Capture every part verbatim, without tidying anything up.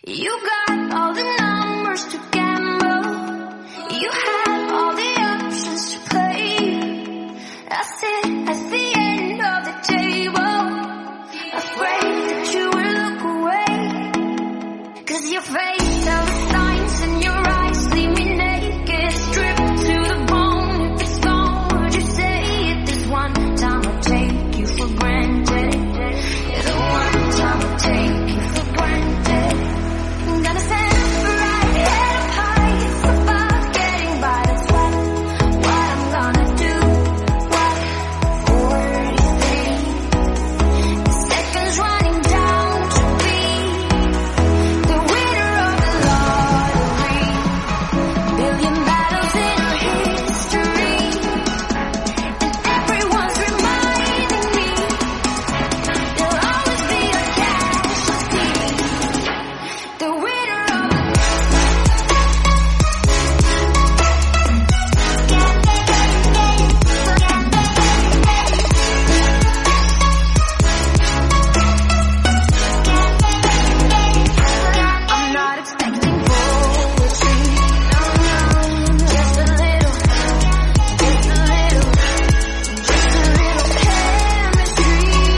You got all the numbers to gamble. You had all the options to play. I sit at the end of the table, afraid that you will look away. 'Cause your face tells signs and your eyes leave me naked, stripped to the bone. If it's gone, would you say it? This one time I take you for granted. The one time I take you for granted. Gonna stand right head up high, it's above getting by. That's what, what I'm gonna do. What, forty-three seconds running down to be the winner of the lottery. Billion battles in our history, and everyone's reminding me there'll always be a casualty. The winner of the I'm not expecting poetry. No, no, just a little, just a little, just a little chemistry.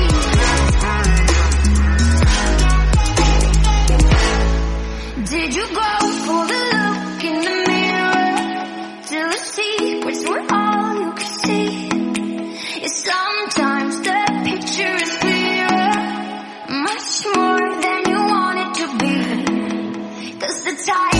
Did you go for the look in the mirror till the secrets were all you could see? Yeah, sometimes the picture is clearer, much more than you want it to be. 'Cause the tide